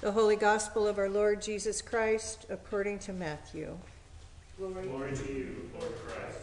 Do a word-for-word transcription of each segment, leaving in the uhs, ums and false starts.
The Holy Gospel of our Lord Jesus Christ according to Matthew. Glory, Glory to you, Lord Christ.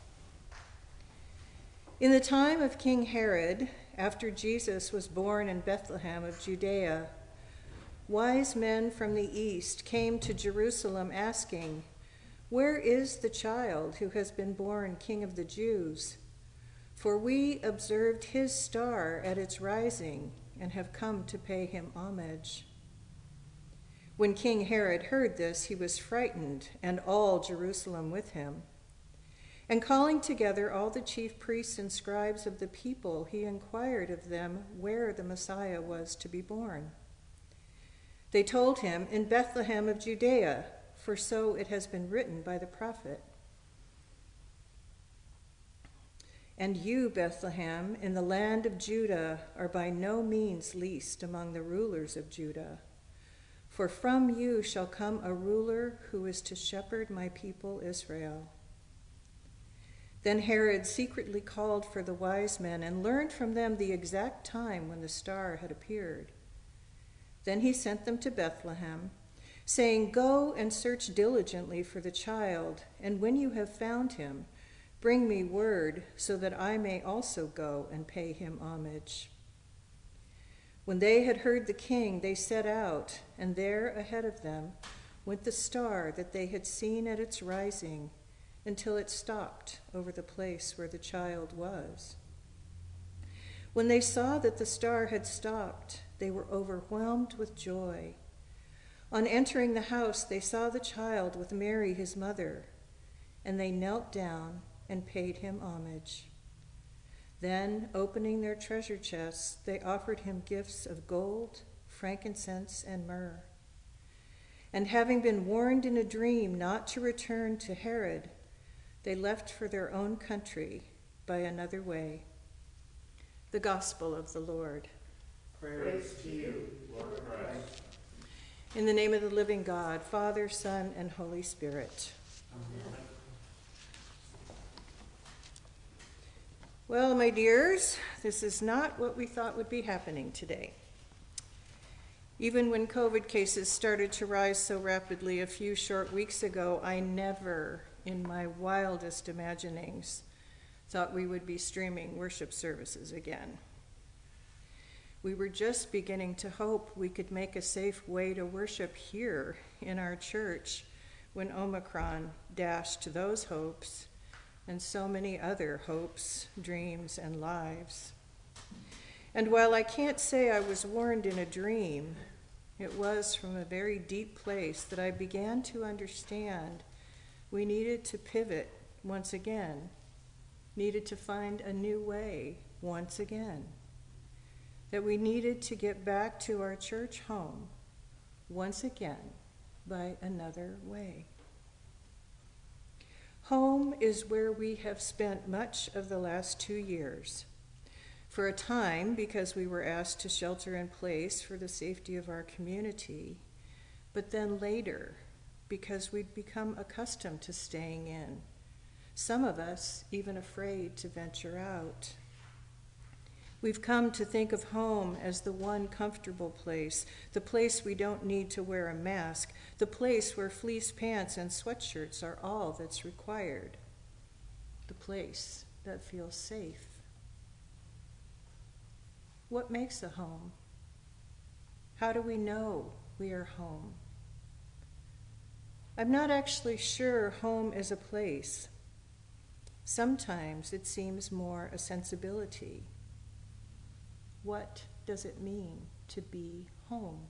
In the time of King Herod, after Jesus was born in Bethlehem of Judea, wise men from the east came to Jerusalem asking, "Where is the child who has been born King of the Jews? For we observed his star at its rising and have come to pay him homage." When King Herod heard this, he was frightened, and all Jerusalem with him. And calling together all the chief priests and scribes of the people, he inquired of them where the Messiah was to be born. They told him, "In Bethlehem of Judea, for so it has been written by the prophet. And you, Bethlehem, in the land of Judah, are by no means least among the rulers of Judah. For from you shall come a ruler who is to shepherd my people Israel." Then Herod secretly called for the wise men and learned from them the exact time when the star had appeared. Then he sent them to Bethlehem, saying, "Go and search diligently for the child, and when you have found him, bring me word so that I may also go and pay him homage." When they had heard the king, they set out, and there ahead of them went the star that they had seen at its rising, until it stopped over the place where the child was. When they saw that the star had stopped, they were overwhelmed with joy. On entering the house, they saw the child with Mary, his mother, and they knelt down and paid him homage. Then, opening their treasure chests, they offered him gifts of gold, frankincense, and myrrh. And having been warned in a dream not to return to Herod, they left for their own country by another way. The Gospel of the Lord. Praise to you, Lord Christ. In the name of the living God, Father, Son, and Holy Spirit. Amen. Well, my dears, this is not what we thought would be happening today. Even when COVID cases started to rise so rapidly a few short weeks ago, I never, in my wildest imaginings, thought we would be streaming worship services again. We were just beginning to hope we could make a safe way to worship here in our church when Omicron dashed those hopes and so many other hopes, dreams, and lives. And while I can't say I was warned in a dream, it was from a very deep place that I began to understand we needed to pivot once again, needed to find a new way once again, that we needed to get back to our church home once again by another way. Home is where we have spent much of the last two years. For a time, because we were asked to shelter in place for the safety of our community, but then later, because we'd become accustomed to staying in, some of us even afraid to venture out. We've come to think of home as the one comfortable place, the place we don't need to wear a mask, the place where fleece pants and sweatshirts are all that's required, the place that feels safe. What makes a home? How do we know we are home? I'm not actually sure home is a place. Sometimes it seems more a sensibility. What does it mean to be home?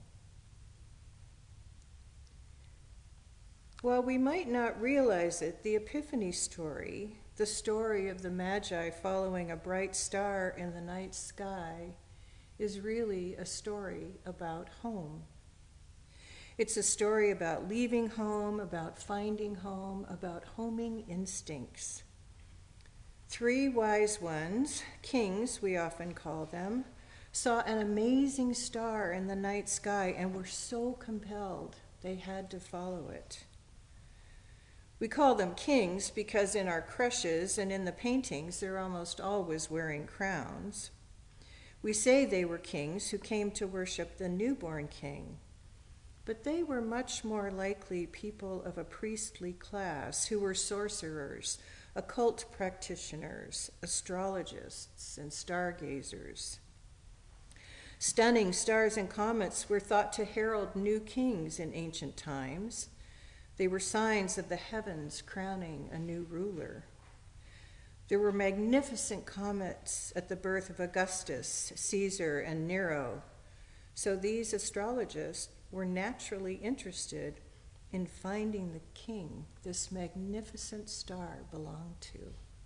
While we might not realize it, the Epiphany story, the story of the Magi following a bright star in the night sky, is really a story about home. It's a story about leaving home, about finding home, about homing instincts. Three wise ones, kings we often call them, saw an amazing star in the night sky and were so compelled they had to follow it. We call them kings because in our creches and in the paintings they're almost always wearing crowns. We say they were kings who came to worship the newborn king, but they were much more likely people of a priestly class who were sorcerers, occult practitioners, astrologists, and stargazers. Stunning stars and comets were thought to herald new kings in ancient times. They were signs of the heavens crowning a new ruler. There were magnificent comets at the birth of Augustus, Caesar, and Nero. So these astrologists were naturally interested in finding the king this magnificent star belonged to.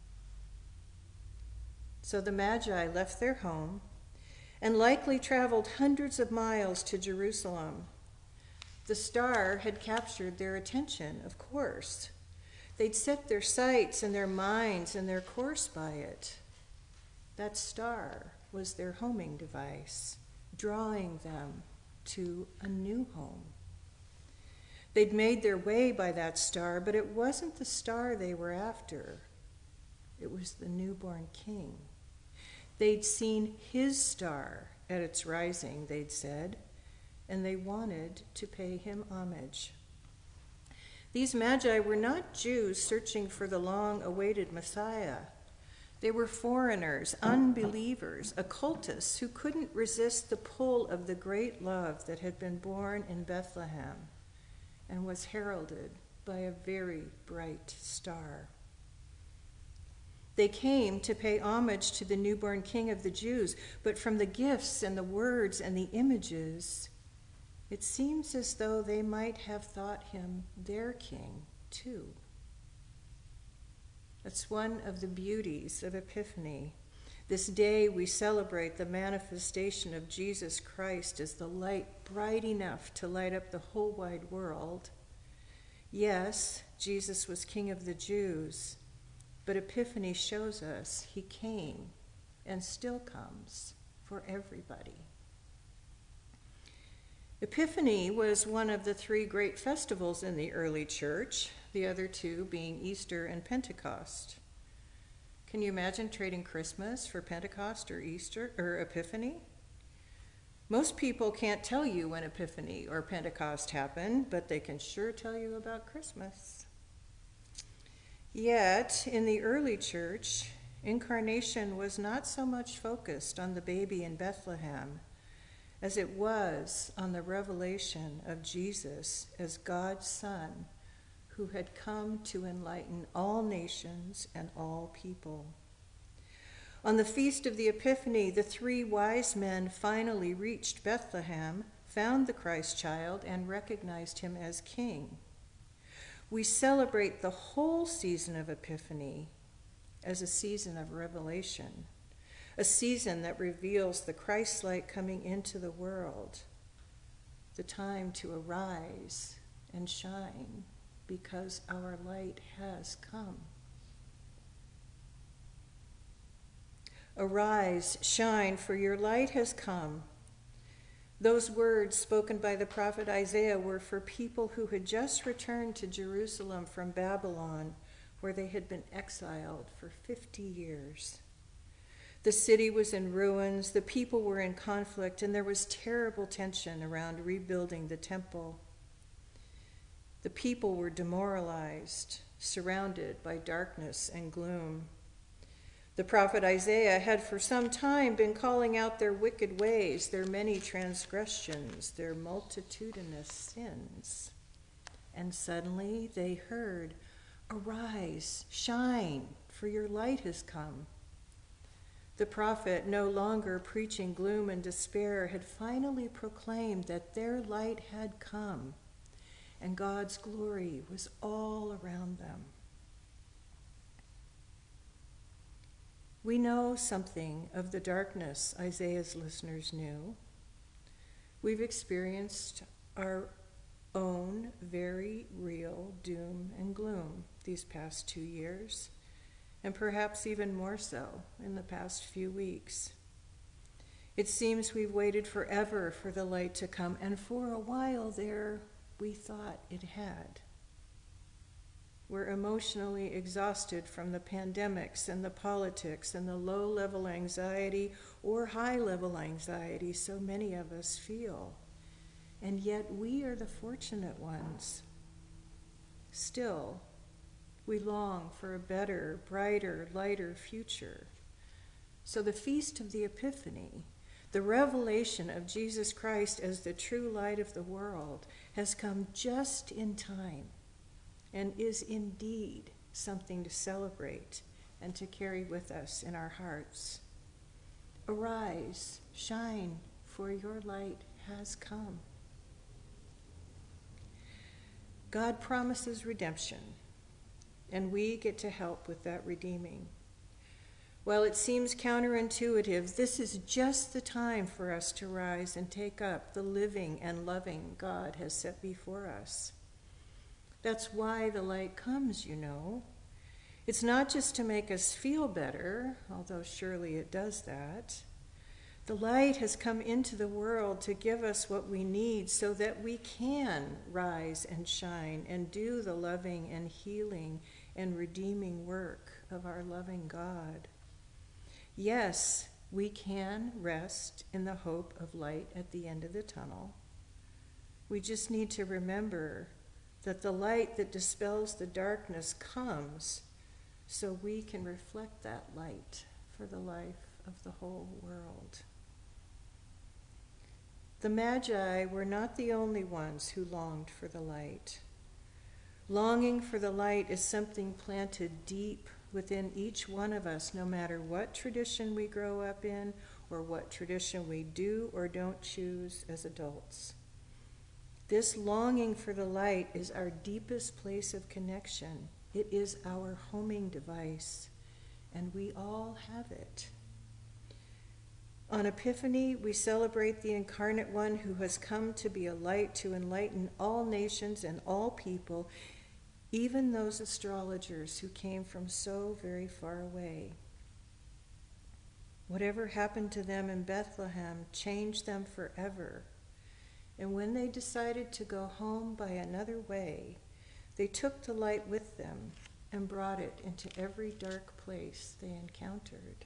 So the Magi left their home and likely traveled hundreds of miles to Jerusalem. The star had captured their attention, of course. They'd set their sights and their minds and their course by it. That star was their homing device, drawing them to a new home. They'd made their way by that star, but it wasn't the star they were after. It was the newborn king. They'd seen his star at its rising, they'd said, and they wanted to pay him homage. These Magi were not Jews searching for the long-awaited Messiah. They were foreigners, unbelievers, occultists who couldn't resist the pull of the great love that had been born in Bethlehem and was heralded by a very bright star. They came to pay homage to the newborn king of the Jews, but from the gifts and the words and the images, it seems as though they might have thought him their king too. That's one of the beauties of Epiphany. This day we celebrate the manifestation of Jesus Christ as the light bright enough to light up the whole wide world. Yes, Jesus was King of the Jews, but Epiphany shows us he came and still comes for everybody. Epiphany was one of the three great festivals in the early church, the other two being Easter and Pentecost. Can you imagine trading Christmas for Pentecost or Easter or Epiphany? Most people can't tell you when Epiphany or Pentecost happened, but they can sure tell you about Christmas. Yet, in the early church, incarnation was not so much focused on the baby in Bethlehem as it was on the revelation of Jesus as God's Son, who had come to enlighten all nations and all people. On the feast of the Epiphany, the three wise men finally reached Bethlehem, found the Christ child, and recognized him as king. We celebrate the whole season of Epiphany as a season of revelation, a season that reveals the Christ light coming into the world, the time to arise and shine because our light has come. Arise, shine, for your light has come. Those words spoken by the prophet Isaiah were for people who had just returned to Jerusalem from Babylon, where they had been exiled for fifty years. The city was in ruins, the people were in conflict, and there was terrible tension around rebuilding the temple. The people were demoralized, surrounded by darkness and gloom. The prophet Isaiah had for some time been calling out their wicked ways, their many transgressions, their multitudinous sins. And suddenly they heard, "Arise, shine, for your light has come." The prophet, no longer preaching gloom and despair, had finally proclaimed that their light had come, and God's glory was all around them. We know something of the darkness Isaiah's listeners knew. We've experienced our own very real doom and gloom these past two years, and perhaps even more so in the past few weeks. It seems we've waited forever for the light to come, and for a while there, we thought it had. We're emotionally exhausted from the pandemics and the politics and the low-level anxiety or high-level anxiety so many of us feel. and yet we are the fortunate ones. Still, we long for a better, brighter, lighter future. So the Feast of the Epiphany, the revelation of Jesus Christ as the true light of the world, has come just in time and is indeed something to celebrate and to carry with us in our hearts. Arise, shine, for your light has come. God promises redemption, and we get to help with that redeeming. While it seems counterintuitive, this is just the time for us to rise and take up the living and loving God has set before us. That's why the light comes, you know. It's not just to make us feel better, although surely it does that. The light has come into the world to give us what we need so that we can rise and shine and do the loving and healing and redeeming work of our loving God. Yes, we can rest in the hope of light at the end of the tunnel. We just need to remember that the light that dispels the darkness comes so we can reflect that light for the life of the whole world. The Magi were not the only ones who longed for the light. Longing for the light is something planted deep within each one of us, no matter what tradition we grow up in or what tradition we do or don't choose as adults. This longing for the light is our deepest place of connection. It is our homing device, and we all have it. On Epiphany, we celebrate the incarnate one who has come to be a light to enlighten all nations and all people, even those astrologers who came from so very far away. Whatever happened to them in Bethlehem changed them forever. And when they decided to go home by another way, they took the light with them and brought it into every dark place they encountered.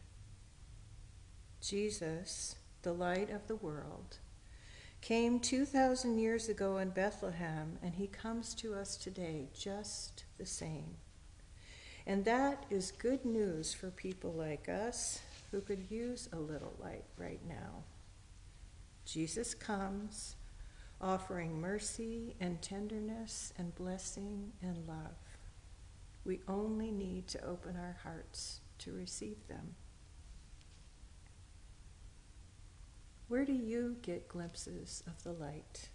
Jesus, the light of the world, came two thousand years ago in Bethlehem, and he comes to us today just the same. And that is good news for people like us who could use a little light right now. Jesus comes, offering mercy and tenderness and blessing and love. We only need to open our hearts to receive them. Where do you get glimpses of the light?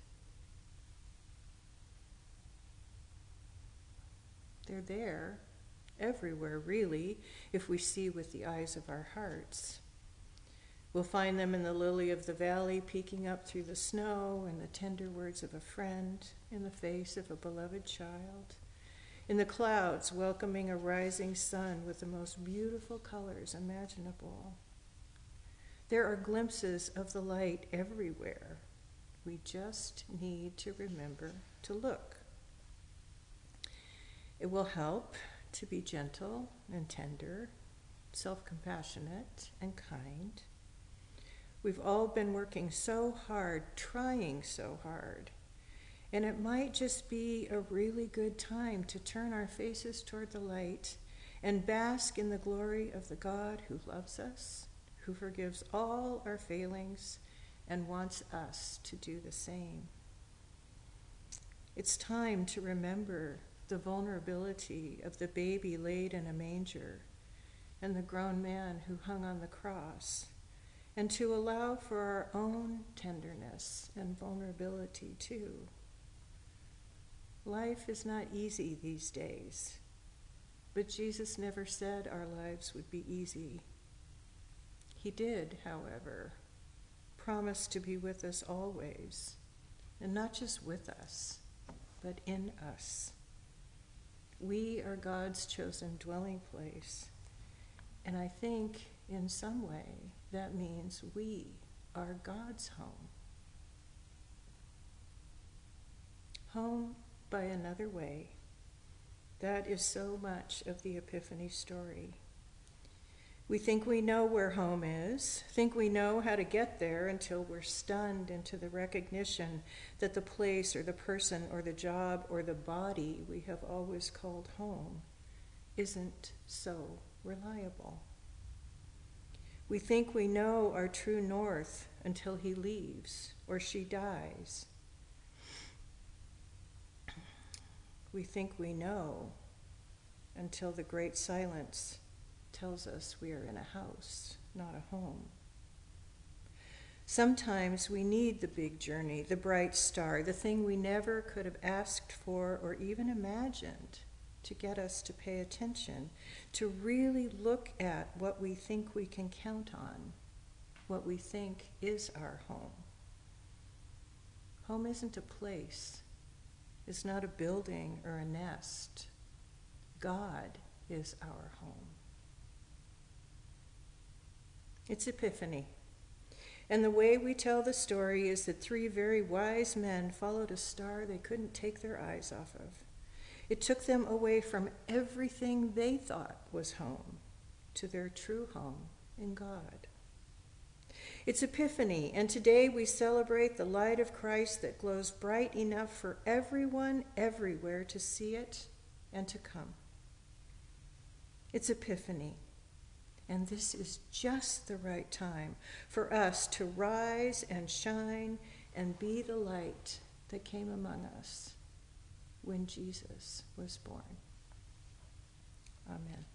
They're there, everywhere really, if we see with the eyes of our hearts. We'll find them in the lily of the valley peeking up through the snow, in the tender words of a friend, in the face of a beloved child, in the clouds welcoming a rising sun with the most beautiful colors imaginable. There are glimpses of the light everywhere. We just need to remember to look. It will help to be gentle and tender, self-compassionate and kind. We've all been working so hard, trying so hard, and it might just be a really good time to turn our faces toward the light and bask in the glory of the God who loves us, who forgives all our failings and wants us to do the same. It's time to remember the vulnerability of the baby laid in a manger and the grown man who hung on the cross, and to allow for our own tenderness and vulnerability too. Life is not easy these days, but Jesus never said our lives would be easy. He did, however, promise to be with us always, and not just with us, but in us. We are God's chosen dwelling place, and I think in some way that means we are God's home. Home by another way. That is so much of the Epiphany story. We think we know where home is, think we know how to get there until we're stunned into the recognition that the place or the person or the job or the body we have always called home isn't so reliable. We think we know our true north until he leaves or she dies. We think we know until the great silence tells us we are in a house, not a home. Sometimes we need the big journey, the bright star, the thing we never could have asked for or even imagined to get us to pay attention, to really look at what we think we can count on, what we think is our home. Home isn't a place. It's not a building or a nest. God is our home. It's Epiphany. And the way we tell the story is that three very wise men followed a star they couldn't take their eyes off of. It took them away from everything they thought was home to their true home in God. It's Epiphany, and today we celebrate the light of Christ that glows bright enough for everyone everywhere to see it and to come. It's Epiphany, and this is just the right time for us to rise and shine and be the light that came among us when Jesus was born. Amen.